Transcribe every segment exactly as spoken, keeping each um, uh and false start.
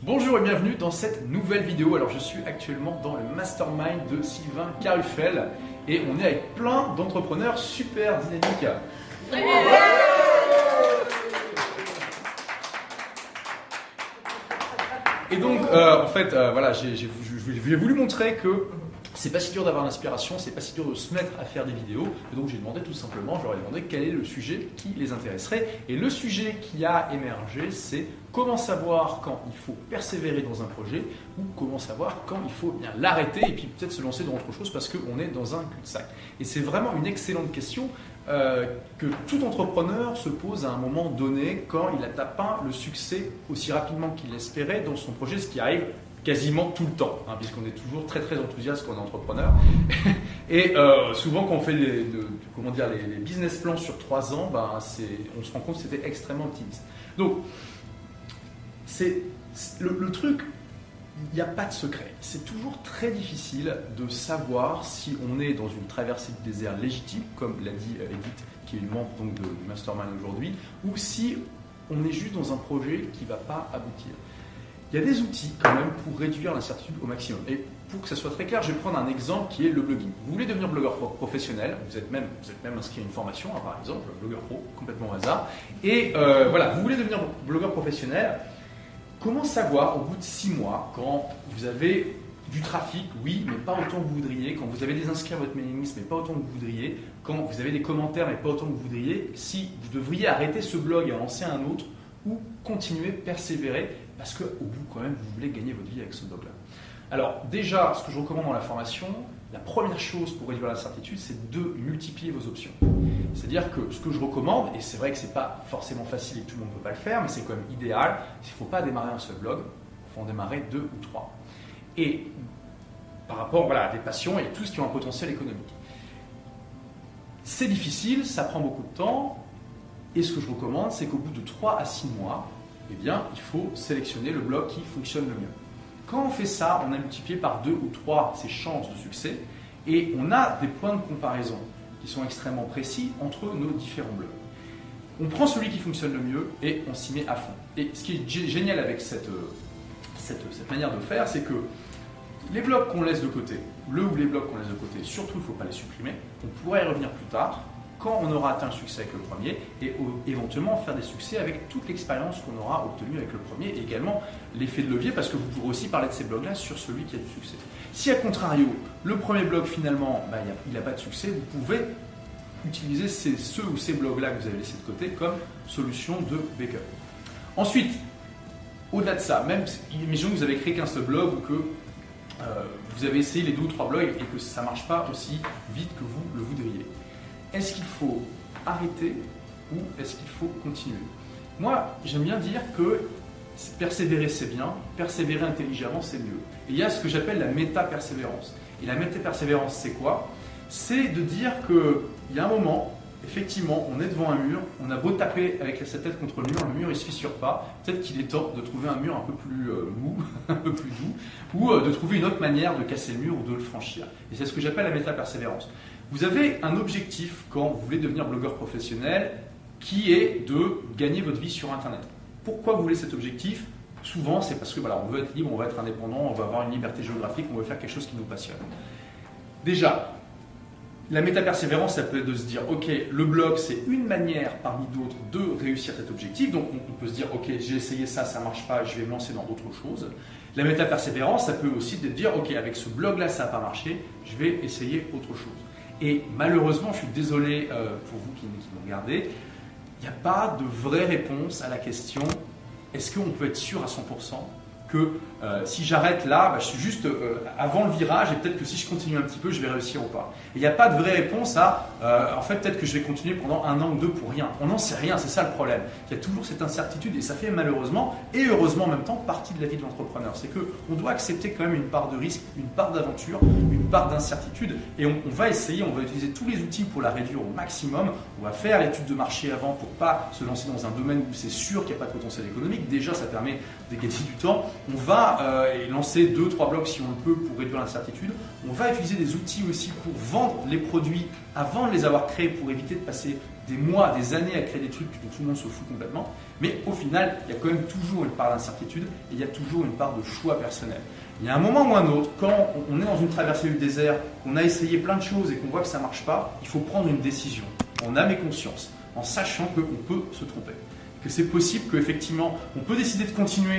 Bonjour et bienvenue dans cette nouvelle vidéo. Alors je suis actuellement dans le mastermind de Sylvain Carruffel et on est avec plein d'entrepreneurs super dynamiques. Et donc euh, en fait euh, voilà, j'ai, j'ai, j'ai voulu montrer que c'est pas si dur d'avoir l'inspiration, c'est pas si dur de se mettre à faire des vidéos. Et donc j'ai demandé tout simplement, je leur ai demandé quel est le sujet qui les intéresserait. Et le sujet qui a émergé, c'est comment savoir quand il faut persévérer dans un projet ou comment savoir quand il faut bien l'arrêter et puis peut-être se lancer dans autre chose parce qu'on est dans un cul-de-sac. Et c'est vraiment une excellente question euh, que tout entrepreneur se pose à un moment donné quand il n'atteint pas le succès aussi rapidement qu'il l'espérait dans son projet, ce qui arrive quasiment tout le temps, hein, puisqu'on est toujours très très enthousiaste quand on est entrepreneur. Et euh, souvent quand on fait les, de, comment dire, les, les business plans sur trois ans, ben, c'est, on se rend compte que c'était extrêmement optimiste. Donc, c'est, c'est le, le truc, il n'y a pas de secret. C'est toujours très difficile de savoir si on est dans une traversée du désert légitime, comme l'a dit Edith, qui est une membre donc, de, du Mastermind aujourd'hui, ou si on est juste dans un projet qui ne va pas aboutir. Il y a des outils quand même pour réduire l'incertitude au maximum. Et pour que ça soit très clair, je vais prendre un exemple qui est le blogging. Vous voulez devenir blogueur professionnel, vous êtes même, vous êtes même inscrit à une formation, hein, par exemple, blogueur pro, complètement au hasard. Et euh, voilà, vous voulez devenir blogueur professionnel. Comment savoir au bout de six mois, quand vous avez du trafic, oui, mais pas autant que vous voudriez, quand vous avez des inscrits à votre mailing list, mais pas autant que vous voudriez, quand vous avez des commentaires, mais pas autant que vous voudriez, si vous devriez arrêter ce blog et en lancer un autre, ou continuer, persévérer, parce qu'au bout, quand même, vous voulez gagner votre vie avec ce blog-là. Alors, déjà, ce que je recommande dans la formation, la première chose pour réduire l'incertitude, c'est de multiplier vos options. C'est-à-dire que ce que je recommande, et c'est vrai que ce n'est pas forcément facile et que tout le monde ne peut pas le faire, mais c'est quand même idéal, il ne faut pas démarrer un seul blog, il faut en démarrer deux ou trois. Et par rapport voilà, à des passions et tous qui ont un potentiel économique. C'est difficile, ça prend beaucoup de temps, et ce que je recommande, c'est qu'au bout de trois à six mois, eh bien, il faut sélectionner le blog qui fonctionne le mieux. Quand on fait ça, on a multiplié par deux ou trois ses chances de succès et on a des points de comparaison qui sont extrêmement précis entre nos différents blogs. On prend celui qui fonctionne le mieux et on s'y met à fond. Et ce qui est génial avec cette, cette, cette manière de faire, c'est que les blogs qu'on laisse de côté, le ou les blogs qu'on laisse de côté, surtout il ne faut pas les supprimer, on pourra y revenir plus tard, quand on aura atteint le succès avec le premier et éventuellement faire des succès avec toute l'expérience qu'on aura obtenue avec le premier et également l'effet de levier parce que vous pourrez aussi parler de ces blogs-là sur celui qui a du succès. Si à contrario, le premier blog finalement, bah, il n'a pas de succès, vous pouvez utiliser ces, ceux ou ces blogs-là que vous avez laissés de côté comme solution de backup. Ensuite, au-delà de ça, même imaginons que vous avez créé qu'un seul blog ou que euh, vous avez essayé les deux ou trois blogs et que ça ne marche pas aussi vite que vous le voudriez. Est-ce qu'il faut arrêter ou est-ce qu'il faut continuer? Moi, j'aime bien dire que persévérer, c'est bien, persévérer intelligemment, c'est mieux. Et il y a ce que j'appelle la méta-persévérance. Et la méta-persévérance, c'est quoi? C'est de dire qu'il y a un moment, effectivement, on est devant un mur, on a beau taper avec sa tête contre le mur, le mur il ne se fissure pas, peut-être qu'il est temps de trouver un mur un peu plus euh, mou, un peu plus doux, ou euh, de trouver une autre manière de casser le mur ou de le franchir. Et c'est ce que j'appelle la méta-persévérance. Vous avez un objectif quand vous voulez devenir blogueur professionnel qui est de gagner votre vie sur Internet. Pourquoi vous voulez cet objectif? Souvent, c'est parce que voilà, on veut être libre, on veut être indépendant, on veut avoir une liberté géographique, on veut faire quelque chose qui nous passionne. Déjà, la méta-persévérance, ça peut être de se dire, ok, le blog, c'est une manière parmi d'autres de réussir cet objectif. Donc, on peut se dire, ok, j'ai essayé ça, ça ne marche pas, je vais me lancer dans autre chose. La méta-persévérance, ça peut aussi être de dire, ok, avec ce blog-là, ça n'a pas marché, je vais essayer autre chose. Et malheureusement, je suis désolé euh, pour vous qui, qui me regardez, il n'y a pas de vraie réponse à la question est-ce qu'on peut être sûr à cent pour cent que euh, si j'arrête là, bah, je suis juste euh, avant le virage et peut-être que si je continue un petit peu, je vais réussir ou pas. Il n'y a pas de vraie réponse à euh, en fait, peut-être que je vais continuer pendant un an ou deux pour rien. On n'en sait rien, c'est ça le problème. Il y a toujours cette incertitude et ça fait malheureusement et heureusement en même temps partie de la vie de l'entrepreneur. C'est qu'on doit accepter quand même une part de risque, une part d'aventure, une part d'incertitude et on, on va essayer, on va utiliser tous les outils pour la réduire au maximum. On va faire l'étude de marché avant pour ne pas se lancer dans un domaine où c'est sûr qu'il n'y a pas de potentiel économique. Déjà, ça permet de gagner du temps. on va euh, lancer deux, trois blogs si on le peut pour réduire l'incertitude. On va utiliser des outils aussi pour vendre les produits avant de les avoir créés, pour éviter de passer des mois, des années à créer des trucs dont tout le monde se fout complètement. Mais au final, il y a quand même toujours une part d'incertitude et il y a toujours une part de choix personnel. Il y a un moment ou un autre, quand on est dans une traversée du désert, qu'on a essayé plein de choses et qu'on voit que ça ne marche pas, il faut prendre une décision, en âme et conscience, en sachant qu'on peut se tromper. Que c'est possible qu'effectivement, on peut décider de continuer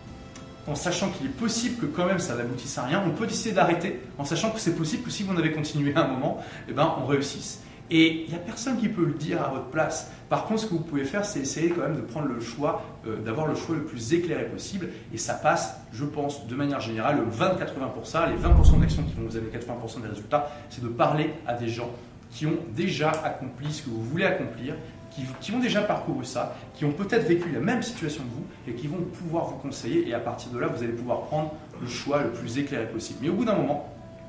en sachant qu'il est possible que quand même ça n'aboutisse à rien. On peut décider d'arrêter en sachant que c'est possible que si vous en avez continué à un moment, eh ben, on réussisse. Et il n'y a personne qui peut le dire à votre place. Par contre, ce que vous pouvez faire, c'est essayer quand même de prendre le choix, euh, d'avoir le choix le plus éclairé possible. Et ça passe, je pense, de manière générale, le vingt à quatre-vingts pour cent, les vingt pour cent d'actions qui vont vous amener quatre-vingts pour cent des résultats, c'est de parler à des gens qui ont déjà accompli ce que vous voulez accomplir, qui, qui ont déjà parcouru ça, qui ont peut-être vécu la même situation que vous et qui vont pouvoir vous conseiller. Et à partir de là, vous allez pouvoir prendre le choix le plus éclairé possible. Mais au bout d'un moment,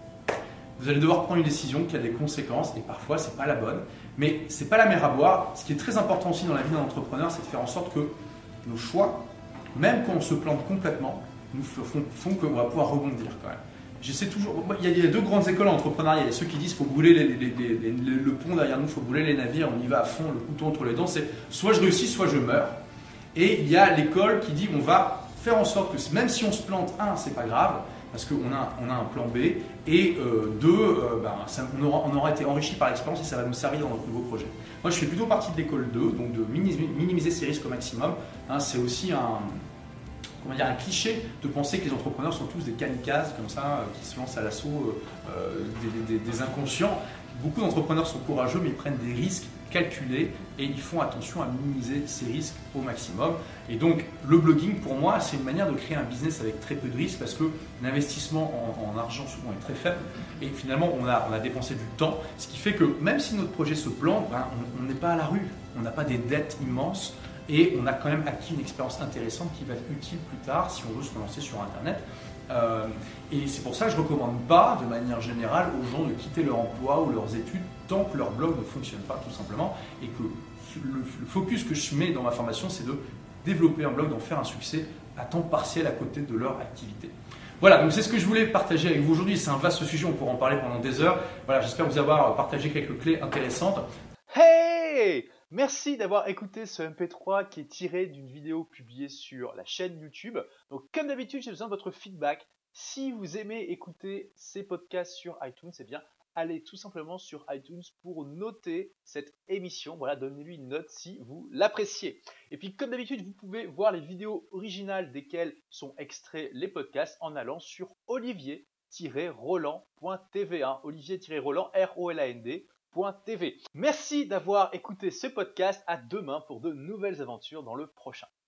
vous allez devoir prendre une décision qui a des conséquences et parfois ce n'est pas la bonne, mais ce n'est pas la mer à boire. Ce qui est très important aussi dans la vie d'un entrepreneur, c'est de faire en sorte que nos choix, même quand on se plante complètement, nous font, font qu'on va pouvoir rebondir quand même. J'essaie toujours. Il y a deux grandes écoles en entrepreneuriat. Il y a ceux qui disent qu'il faut brûler les, les, les, les, le pont derrière nous, il faut brûler les navires, on y va à fond, le couteau entre les dents. C'est soit je réussis, soit je meurs. Et il y a l'école qui dit qu'on va faire en sorte que même si on se plante, un, c'est pas grave, parce qu'on a, on a un plan B, et euh, deux, euh, ben, ça, on, aura, on aura été enrichi par l'expérience et ça va nous servir dans notre nouveau projet. Moi, je fais plutôt partie de l'école deux, donc de minimiser, minimiser ses risques au maximum. Hein, c'est aussi un, comment dire, un cliché de penser que les entrepreneurs sont tous des kamikazes, comme ça, euh, qui se lancent à l'assaut euh, des, des, des inconscients. Beaucoup d'entrepreneurs sont courageux, mais ils prennent des risques calculés et ils font attention à minimiser ces risques au maximum. Et donc, le blogging, pour moi, c'est une manière de créer un business avec très peu de risques parce que l'investissement en, en argent souvent est très faible et finalement, on a, on a dépensé du temps, ce qui fait que même si notre projet se plante, ben, on n'est pas à la rue, on n'a pas des dettes immenses et on a quand même acquis une expérience intéressante qui va être utile plus tard si on veut se relancer sur Internet. Euh, et c'est pour ça que je ne recommande pas, de manière générale, aux gens de quitter leur emploi ou leurs études tant que leur blog ne fonctionne pas, tout simplement. Et que le, le focus que je mets dans ma formation, c'est de développer un blog, d'en faire un succès à temps partiel à côté de leur activité. Voilà, donc c'est ce que je voulais partager avec vous aujourd'hui. C'est un vaste sujet, on pourra en parler pendant des heures. Voilà, j'espère vous avoir partagé quelques clés intéressantes. Hey! Merci d'avoir écouté ce M P trois qui est tiré d'une vidéo publiée sur la chaîne YouTube. Donc comme d'habitude, j'ai besoin de votre feedback. Si vous aimez écouter ces podcasts sur iTunes, eh bien allez tout simplement sur iTunes pour noter cette émission. Voilà, donnez-lui une note si vous l'appréciez. Et puis comme d'habitude, vous pouvez voir les vidéos originales desquelles sont extraits les podcasts en allant sur olivier tiret roland point t v. Hein, olivier tiret roland, R O L A N D. T V. Merci d'avoir écouté ce podcast. À demain pour de nouvelles aventures dans le prochain.